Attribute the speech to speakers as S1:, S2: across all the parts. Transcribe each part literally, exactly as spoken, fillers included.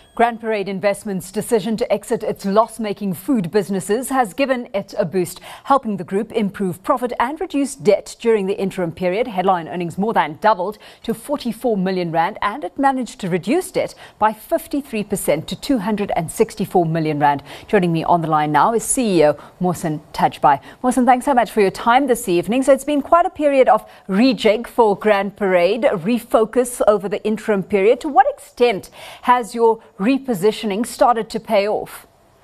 S1: Grand Parade Investments' decision to exit its loss-making food businesses has given it a boost, helping the group improve profit and reduce debt during the interim period. Headline earnings more than doubled to forty-four million rand, and it managed to reduce debt by fifty-three percent to two hundred sixty-four million rand. Joining me on the line now is C E O Mohsen Tajbai. Mohsen, thanks so much for your time this evening. So it's been quite a period of rejig for Grand Parade, refocus over the interim period. To what extent has your repositioning started to pay off?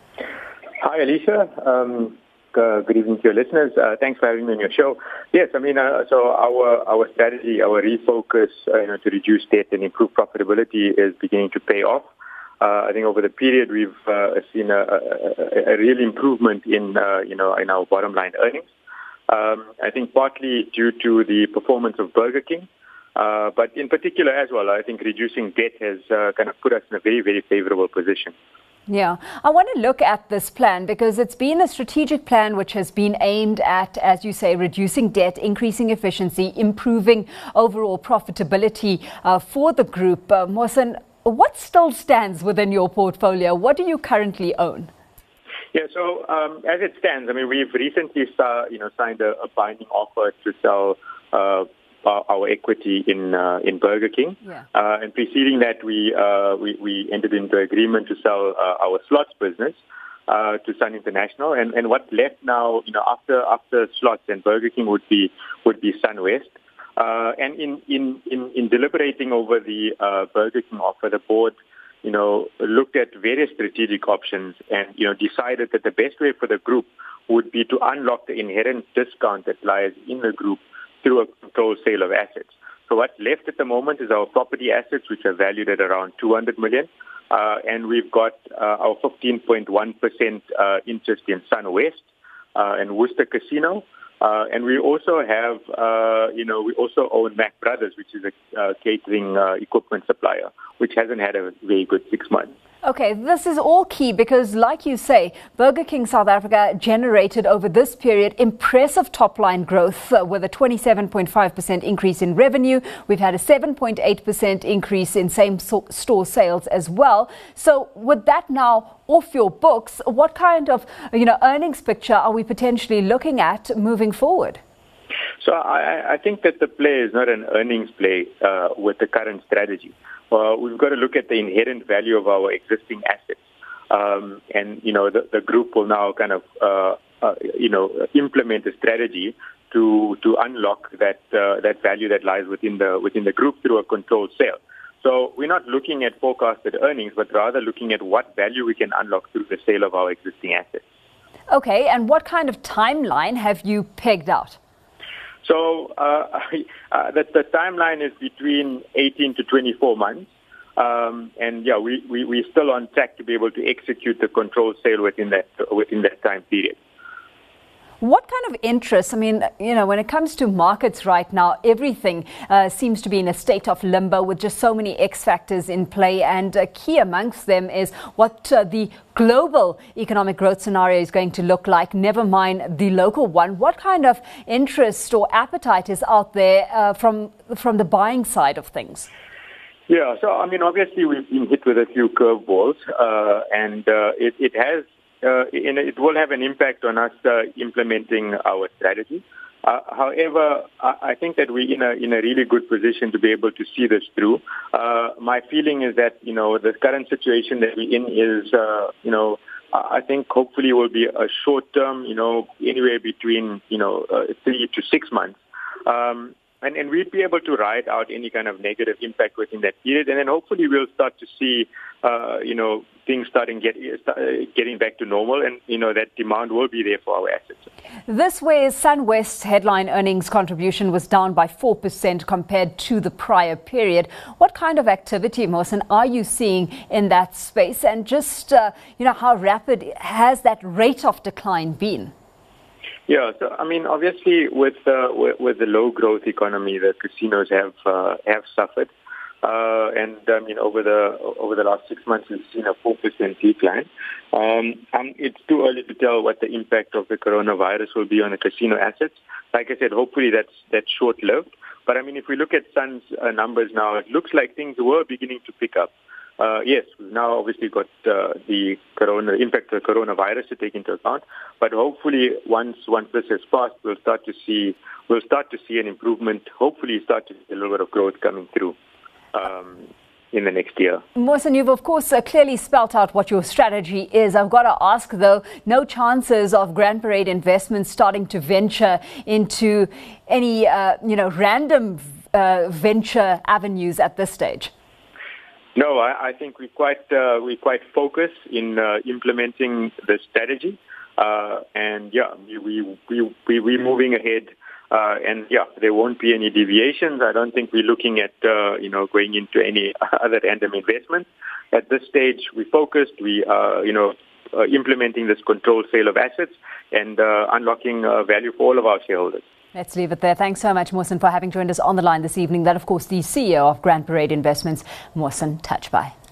S2: Hi, Alicia. Um, uh, good evening to your listeners. Uh, thanks for having me on your show. Yes, I mean, uh, so our our strategy, our refocus uh, you know, to reduce debt and improve profitability is beginning to pay off. Uh, I think over the period we've uh, seen a, a, a real improvement in uh, you know in our bottom line earnings. Um, I think partly due to the performance of Burger King. Uh, but in particular as well, I think reducing debt has uh, kind of put us in a very, very favorable position.
S1: Yeah, I want to look at this plan because it's been a strategic plan which has been aimed at, as you say, reducing debt, increasing efficiency, improving overall profitability uh, for the group. Uh, Mohsen, what still stands within your portfolio? What do you currently own?
S2: Yeah, so um, as it stands, I mean, we've recently uh, you know, signed a, a binding offer to sell uh, our equity in uh, in Burger King,
S1: yeah.
S2: uh, and preceding that, we uh, we we entered into agreement to sell uh, our slots business uh, to Sun International, and and what's left now, you know, after after slots and Burger King would be would be SunWest, uh, and in in in in deliberating over the uh, Burger King offer, the board, you know, looked at various strategic options and you know decided that the best way for the group would be to unlock the inherent discount that lies in the group through a controlled sale of assets. So what's left at the moment is our property assets, which are valued at around two hundred million, uh, and we've got uh, our fifteen point one percent uh, interest in SunWest uh, and Worcester Casino, uh, and we also have, uh, you know, we also own Mac Brothers, which is a uh, catering uh, equipment supplier, which hasn't had a very good six months.
S1: Okay, this is all key because, like you say, Burger King South Africa generated over this period impressive top-line growth uh, with a twenty-seven point five percent increase in revenue. We've had a seven point eight percent increase in same-store sales as well. So with that now off your books, what kind of you know, earnings picture are we potentially looking at moving forward?
S2: So I, I think that the play is not an earnings play uh, with the current strategy. Uh, we've got to look at the inherent value of our existing assets. Um, and, you know, the, the group will now kind of, uh, uh, you know, implement a strategy to to unlock that uh, that value that lies within the within the group through a controlled sale. So we're not looking at forecasted earnings, but rather looking at what value we can unlock through the sale of our existing assets.
S1: Okay, and what kind of timeline have you pegged out?
S2: So uh, uh, the, the timeline is between eighteen to twenty-four months. Um, and yeah, we, we, we're still on track to be able to execute the controlled sale within that, within that time period.
S1: What kind of interest? I mean, you know, when it comes to markets right now, everything uh, seems to be in a state of limbo with just so many X factors in play. And uh, key amongst them is what uh, the global economic growth scenario is going to look like, never mind the local one. What kind of interest or appetite is out there uh, from, from the buying side of things?
S2: Yeah, so, I mean, obviously we've been hit with a few curveballs, uh, and uh, it, it has Uh, in, it will have an impact on us uh, implementing our strategy. Uh, however, I, I think that we're in a, in a really good position to be able to see this through. Uh, my feeling is that, you know, the current situation that we're in is, uh, you know, I think hopefully will be a short term, you know, anywhere between, you know, uh, three to six months. Um, And, and we'd be able to ride out any kind of negative impact within that period. And then hopefully we'll start to see, uh, you know, things starting get, start getting back to normal. And, you know, that demand will be there for our assets.
S1: This way, SunWest's headline earnings contribution was down by four percent compared to the prior period. What kind of activity, Mohsen, are you seeing in that space? And just, uh, you know, how rapid has that rate of decline been?
S2: Yeah, so I mean, obviously, with uh, with, with the low growth economy, the casinos have uh, have suffered, uh, and I mean, over the over the last six months, we've seen a four percent decline. Um, um, it's too early to tell what the impact of the coronavirus will be on the casino assets. Like I said, hopefully that's that's short lived. But I mean, if we look at Sun's uh, numbers now, it looks like things were beginning to pick up. Uh, yes, we've now obviously got uh, the corona impact of the coronavirus to take into account, but hopefully once once this has passed, we'll start to see we'll start to see an improvement. Hopefully, start to see a little bit of growth coming through um, in the next year.
S1: Mohsen, you've of course uh, clearly spelt out what your strategy is. I've got to ask though, no chances of Grand Parade Investments starting to venture into any uh, you know random uh, venture avenues at this stage?
S2: No, I, I think we quite uh, we quite focus in uh, implementing the strategy, uh, and yeah, we we we we we're moving ahead, uh, and yeah, there won't be any deviations. I don't think we're looking at uh, you know going into any other random investments at this stage. We focused, we uh, you know uh, implementing this controlled sale of assets and uh, unlocking uh, value for all of our shareholders.
S1: Let's leave it there. Thanks so much, Mohsen, for having joined us on the line this evening. That, of course, the C E O of Grand Parade Investments, Mohsen Tajbai.